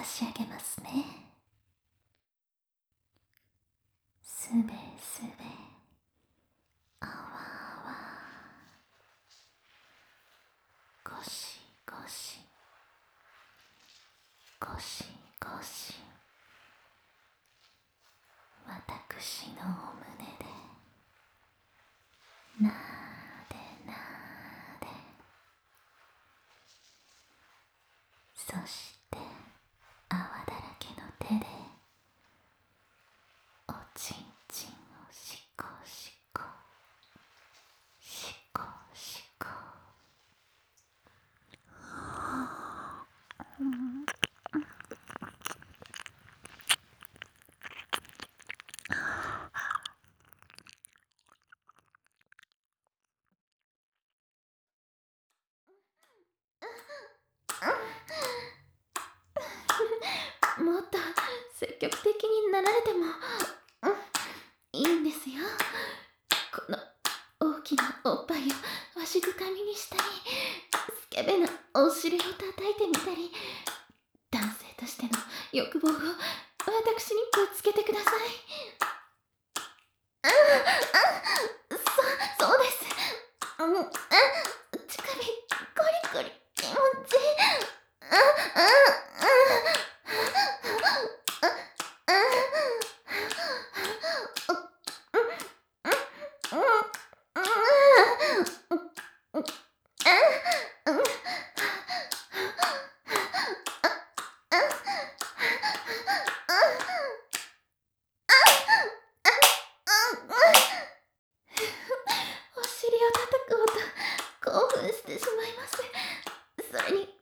し上げますね。すべすべ、あわあわ、ゴシゴシ、ゴシゴシ、私のお胸でなーでなーで、そして泡だらけの手でおちんちんをしこしこしこしこ。もっと積極的になられても、いいんですよ。この大きなおっぱいをわしづかみにしたり、スケベなお尻を叩いてみたり、男性としての欲望を私にぶつけてください。そうです。乳首ゴリゴリ気持ちいい。お尻を叩く音、興奮してしまいます。それに